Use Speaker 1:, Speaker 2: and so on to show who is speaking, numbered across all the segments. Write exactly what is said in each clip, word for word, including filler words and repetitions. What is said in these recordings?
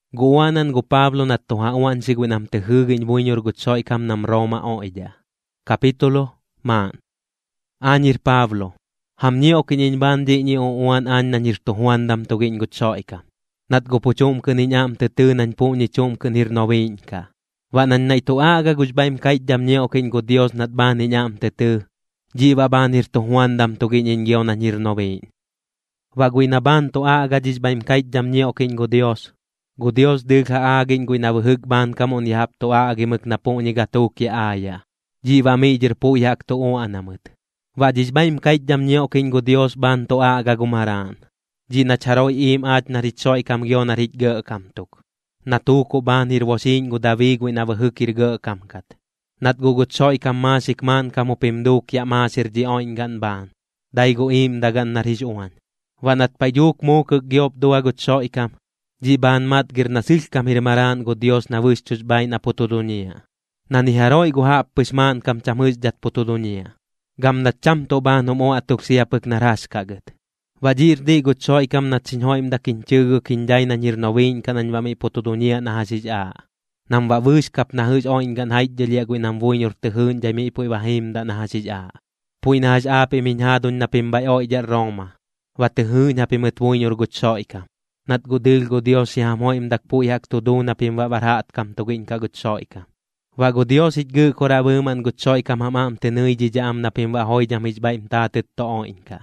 Speaker 1: Guwanan gu Pablo na tuhawan si gwinam tehugin buinyor gutsoy kam nam Roma o ida. Kapitulo man. Anir Pablo. Hamni o kinin bandi ni o uwan an nanir tuhuan dam tugin gutsoy kam. Nat gu puchum kunin am tetunan po ni chum kunir nawin ka. Wanan na ito aga gujbaim kait dam ni o kin gu Dios nat bani niya am tetu. Jiwa banir tuhuan dam tugin ingyo nanir nawin. Wagui na ban to aga jisbaim kait dam ni o kin gu Dios. Gu Dios dig ha agin gui na wuhug ban kamon yahap to agi mek na po ni gatuk ya aya. Jiwa mijir po yak to o anamut. Wa jisbaim kait dam ni o kin gu Dios ban to aga gumaran. Ji na charoy im at na ritsoy kam gyo na ritge kamtuk. Natuko ban hirwasin gu David gui na wuhukir ge kamkat. Nat gugutsoy kam masik man kamo pimduk ya masir di oin gan ban. Day gu im dagan na rijuan. Wanat payuk mo kagyob doa gutsoy kam. Ji ban mat gir nasil kam hirmaran gu Dios na wischus bay na putudunia. Naniharoy gu hap pisman kam chamuz jat putudunia. Gam na cham to ban umo atuk siya pek naras kaget. Wajir di gutsoy kam na sinhoim da kinchugu kinday na nirnawin kanan wami putudunia na hasij a. Nam wa wish kap na huj oin gan haid jelia gui nam vuinyor tehun jay mi ipui wahim da na hasij a. Pui na haj a pi minhadun na pimbay o ijat Roma. Wa tehun hapi met vuinyor gutsoy kam. Nat gudil gu Dios si hamoim dak pui hak tudu na pimba barhaat kam tugin ka gutsoy kam. Wa gu Dios itgu kora wuman gutsoy kam hamam tenuy jijam na pimba hoy jam hijbaim tatit to oin ka.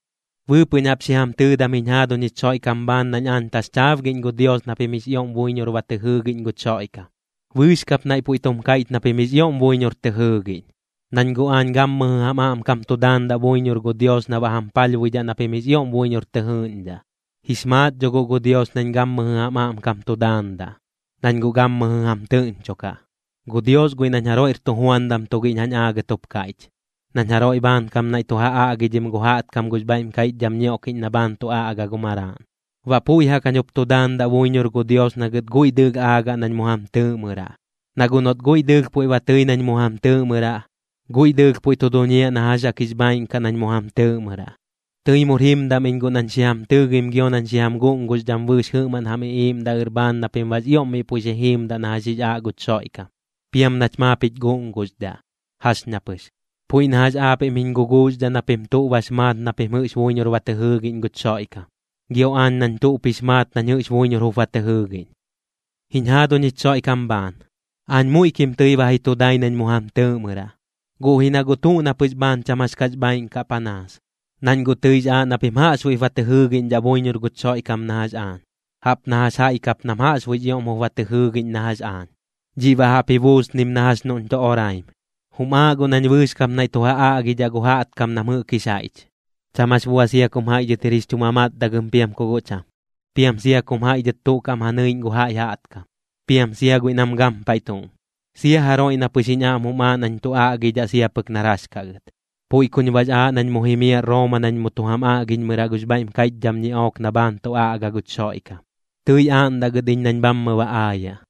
Speaker 1: Wu punyap si ham tu da minhado ni choy kamban na nyan tas chav gin gu Dios na pimisyong buinyor wa tehugin gu choy ka. Wu skap na ipu itom kait na pimisyong buinyor tehugin. Nan gu an gam hamam kam tudan da buinyor gu Dios na wahampal wija na pimisyong buinyor tehun da. Hismat jogo gu Dios nan gam hamam kam tudan da. Nan gu gam ham tun choka. Gu Dios gu inanyaro irtuhuan dam tugin han agatop kait. Nanharo iban kam na ito haa agijim guhaat kam gujbaim kait jam niyo kin na ban to aaga gumaran. Wapuy ha kanyop to dan da wuinyor gu Dios nagad guy dug aga nan muham tumura. Nagunot guy dug puy watuy nan muham tumura. Guy dug puy to dunia na haja kisbaim ka nan muham tumura. Tuy murhim da mingo nan siyam tugim gyo nan siyam gung guj jam wush human hamiim da urban na pimwaz yom mi puy sihim da na hajij agut soy ka. Piam nachmapit gung guj da. Has napus. Pui na haj ape min guguz da na pimtu wasmat na pimus wuinyor watahugin gutsoy ka. Gyo an nan tu pismat na nyus wuinyor watahugin. Hinhado ni tsoy kamban. An muy kim tuy wahito day nan muham tumura. Gu hinagutu na pisban chamas kajbain ka panas. Nan gu tuy an na pimhas wi watahugin ja wuinyor gutsoy kam na haj an. Hap na haj haikap na mahas wi yom watahugin na haj an. Jiwa hapi wus nim na haj nun to oraim. Humago nan wus kam na ito haa agija guhaat kam na mukisait. Chamas buwa siya kumhai jetiris tumamat dagam piam kugucham. Piam siya kumhai jetu kam hanuin guhai haat kam. Piam siya guinam gam paitong. Siya haroin na pusinya muma nan to agija siya pagnaras kagat. Pui kunyabaj a nan muhimia Roma nan mutuham agin miragusbaim kait jam ni ok na banto agagut soy kam. Tuy aan dagadin nan bam mawa aya.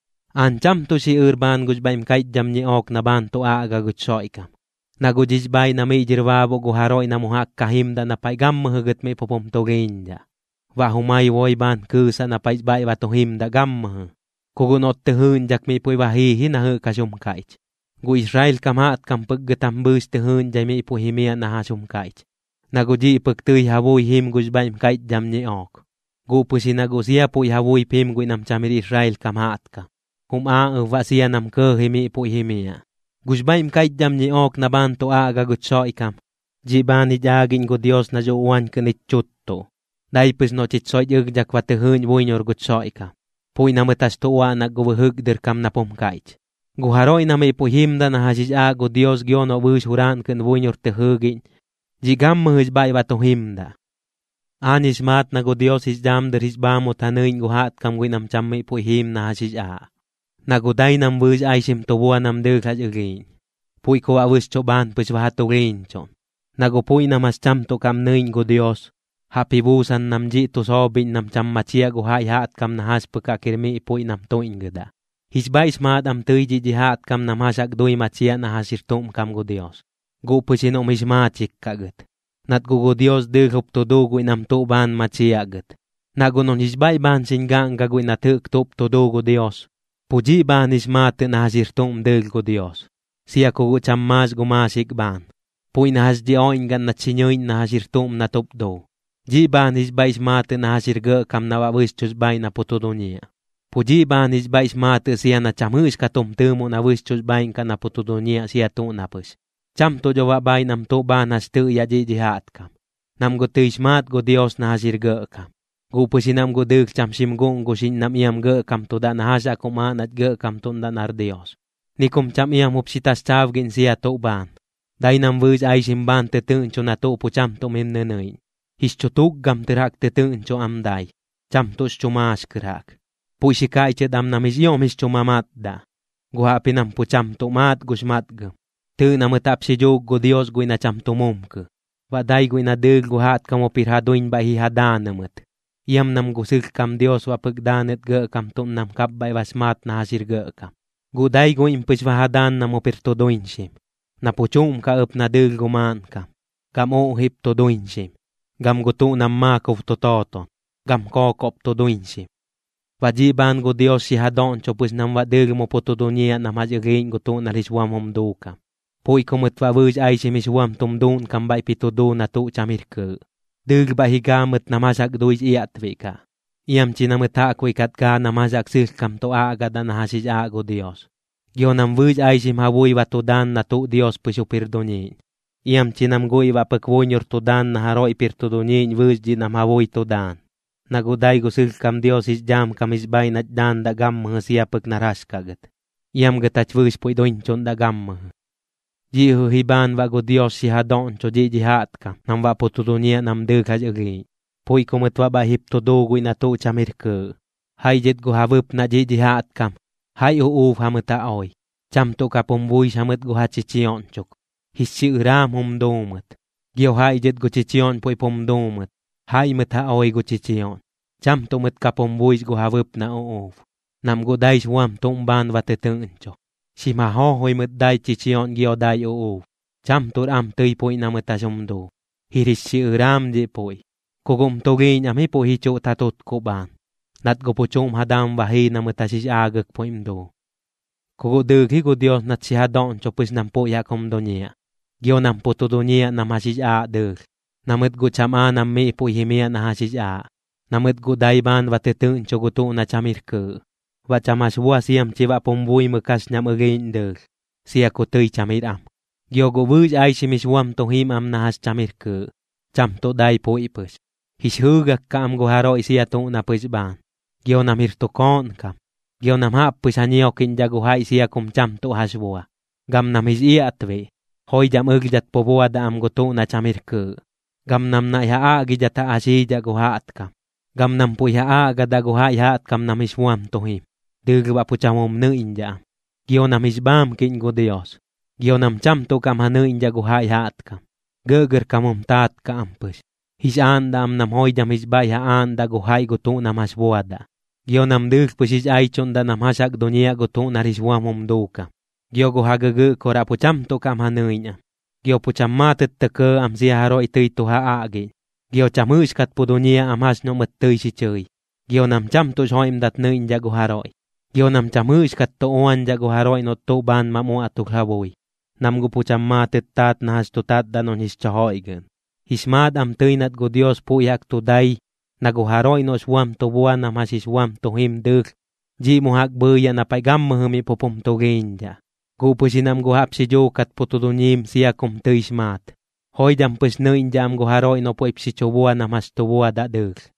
Speaker 1: Ancam tu si urban gujbaim kait jam ni ok na banto aga gutsoy kam. Nagujisbay na may jirwabo guharoy na muhak kahimda na paigam mahagat may pupumtogin da. Wahumay woy ban kusa na paisbay watuhimda gam maha. Kugunot tehun jak may puy wahihin na hukasum kait. Gu Israel kamat kam paggatambus tehun jay may puhimia na hasum kait. Naguji pagtuy hawoy him gujbaim kait jam ni ok. Gu pusinagusya puy hawoy pim guinam chamir Israel kamat ka. Kuma uwa siya nam ke himi po himiya. Gusbaim kait jam ni ok na banto aga gutsoy kam. Jibani jagin go Dios na juwan kanit chutto. Daipis no chitsoy yugjak watahun wuinyor gutsoy kam. Puy na matas tuwa na guwahug der kam na pumkait. Guharoy na may puhimda na hasis ago Dios gyo no wus huran kan wuinyor tehugin. Jigam mahusbay watuhimda. Anis mat na go Dios isdam der hisbamo tanuin guhat kam winam cham may puhim na hasis a. Naguday nam wus ay simtubuan nam dug has ugin. Puy ko awus choban pus wahatugin chon. Nagupuy na mas cham to kam nuin go Dios. Hapibusan nam ji to sobin nam cham machia go hay haat kam na has pagkakirmi ipuy nam tuin gada. Hisbay smat am tuy ji haat kam nam hasak doy machia na hasirtum kam go Dios. Go pusinom ismachik kagat. Nat go go Dios dug hupto dugo inam tuban machia agat. Nagunon hisbay ban singang gagawin na tuktop todo go Dios. Puji ban ismate na hasirtom del go Dios. Siya kugu chammas gumasik ban. Puy na has di oingan na sinyoin na hasirtom na topdo. Ji ban hisbay ismate na hasirga kam na wawischus bay na putodo niya. Puji ban hisbay ismate siya na chamus katom tumo na wischus bay ka na putodo niya siya to napus. Cham to jawa bay nam to ban has tu ya ji jihat kam. Nam go tu ismat go Dios na hasirga kam. Go pusinam go dek cham simgong go sin nam iam ga kam to da na hasa kuman at ga kam to da nar Dios. Nikum cham iam upsitas chavgin siya to ban. Day nam wiz ay simban te tuncho na to po cham to mem nenay. Hischotug gam tirak te tuncho am day. Cham to chumas kirak. Puisikay che dam nam isyom hischumamat da. Guhapin am po cham to mat gusmat gam. Tu na matap si jog go Dios go ina cham to mumke. Waday go ina deg guhat kamo pirhadoin ba hihadan namat. Iam nam gusik kam Dios wa pagdanet ga kam to nam kabbay wasmat na hasir ga kam. Guday go impis wahadan na mo pirtodoin sim. Napuchum ka up na deg guman kam. Gam o hip to doin sim. Gam guto nam makov to toton. Gam kokop to doin sim. Wajiban go Dios si hadon cho pues nam wadeg mo po to donia na majagain guto na liswam homdo kam. Puy kumut wawuj ay si miswam tumdun kam bay pitodo na to chamirke. Deg ba higamit na masak dois iatwe ka. Iam chinamita ko ikat ka na masak sil kam to agad na hasis ago Dios. Gyo nam wuj ay si mawoy wa to dan na to Dios puso perdonin. Iam chinam goy wa pakwonyor to dan na haroy perdonin wuj di na mawoy to dan. Naguday go sil kam Dios is jam kam isbay na dan da gam mga siya pag naras kagat. Iam gatach wuj po idoin chon da gam mga. Jihu hiban wa go Dios si hadon cho ji jihat kam. Nam wa po tudunia nam deg haj agay. Puy kumut wa ba hip to dogoy na to chamirke. Hay jet go havup na ji jihat kam. Hay uuf hamata oy. Cham to ka pumbuy samet go hachichion chok. Hissi uram hum domet. Gyo hay jet go chichion poy pum domet. Hay mata oy go chichion. Cham to met ka pumbuy go havup na uuf. Nam go dais wam tumban wa tetun chok. Si mahohoy met day chichion gyo day uuf. Cham to ram tuy poy na mata sumdo. Hirissi uram di poy. Kugum togin ami po hicho tatot ko ban. Nat go po chum hadam wahi na mata sis agak po imdo. Kugo degi go Dios nat si hadon cho pues nam po yakom do niya. Gyo nam po todo niya na masis a deg. Namit go chama nam mi po himia na hasis a. Namit go daiban watetun cho go to na chamirke. Wa chamas wa siyam chiwa pombuy mekas nyam again deg. Siya ko tuy chamiram. Gyo go wuj ay si miswam to him am na has chamirke. Cham to day po ipes. His hugak kam go haroy siya to na pues ban. Gyo nam hirtokon kam. Gyo nam hap pues anyo kinjago hay siya kum cham to haswa. Gam nam his iatwe. Hoy jam ugjat po buwa da am go to na chamirke. Gam nam na iha agijata asija go haat kam. Gam nam po iha agada go hay haat kam nam iswam to him. Dugwa po chamom nu inja. Gyo nam isbam kin go Dios. Gyo nam cham to kam hanu inja go hay haat kam. Gugur kamom tat ka ampus. His anda am nam hoy jam isbay ha anda go hay go to na mas buwada. Gyo nam dug pues is ay chonda nam hasak donia go to na riswam homdoka. Gyo go hagagu kora po cham to kam hanu inya. Gyo po cham matet teke am siya haroy tuy to ha agi. Gyo cham huskat po donia am has no mat tuy si choy. Gyo nam cham to shoym dat nu inja go haroy. Gyo nam cham huskat to oan ja go haroy no to ban mamu atuk hawoy. Nam go po cham matet tat na has to tat danon his chahoy gen. Hismad am tuy nat go Dios po yak to day. Naguharoy no swam to buwan na masiswam to him deg. Ji mo hakbuya na paigam mahumi po pum to genja. Gupo sinam guhap si jokat po to dunyim siya kum tuy smat. Hoy jam pues no injam guharoy no po ipsi chobuwa na mas to buwa da deg.